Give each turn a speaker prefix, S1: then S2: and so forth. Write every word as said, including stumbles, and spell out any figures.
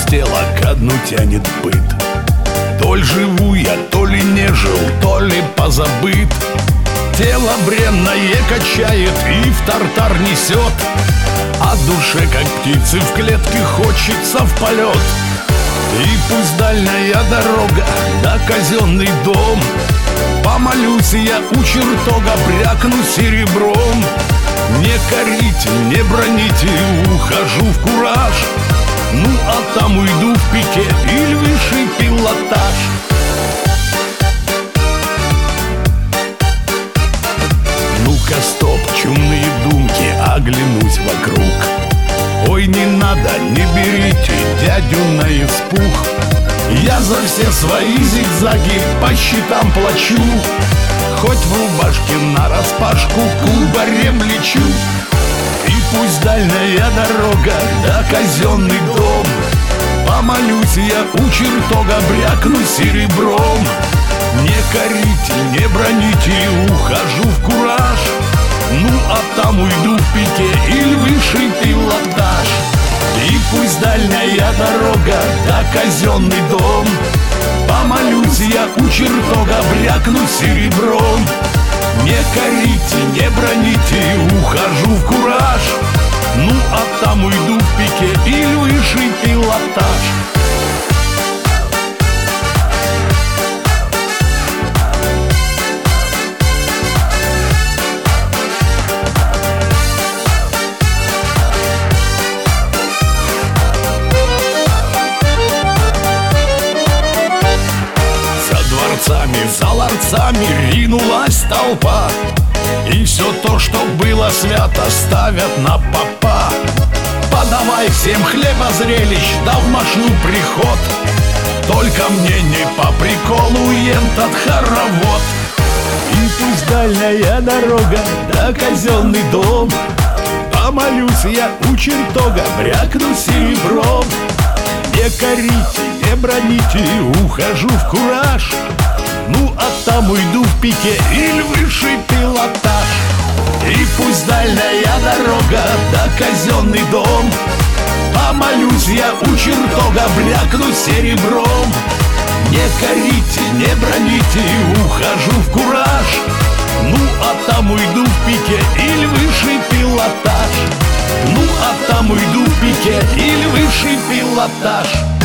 S1: опустела, ко дну тянет быт. То ли живу я, то ли не жил, то ли позабыт. Тело бренное качает и в тартар несет, а душе, как птицы в клетке, хочется в полет. И пусть дальняя дорога, да казенный дом, помолюсь я у чертога, брякну серебром. Не корите, не броните, ухожу в кураж. Ну а там уйду в пике или высший пилотаж. Ну-ка стоп, чумные думки, оглянусь вокруг. Ой, не надо, не берите дядю на испуг. Я за все свои зигзаги по счетам плачу. Хоть в рубашке нараспашку кубарем лечу. И пусть дальняя дорога, да казенный дом, помолюсь я у чертога, брякну серебром. Не корите, не броните, ухожу в кураж. Ну а там уйду в пике или высший пилотаж. И пусть дальняя дорога, да казенный дом, помолюсь я у чертога, брякну серебром. Не корите, не броните, ухожу в кураж. Ну а там уйду в пике или высший пилотаж. За ларцами ринулась толпа, и все то, что было свято, ставят на попа. Подавай всем хлеба зрелищ, да в Машну приход. Только мне не по приколу этот хоровод. И пусть дальняя дорога, да казенный дом, помолюсь я у чертога, брякну серебром. Не корите, не броните, ухожу в кураж. Ну а там уйду в пике или высший пилотаж. И пусть дальняя дорога, да казенный дом, помолюсь я у чертога, брякну серебром. Не корите, не броните, ухожу в кураж. Ну а там уйду в пике или высший пилотаж. Ну а там уйду в пике или высший пилотаж.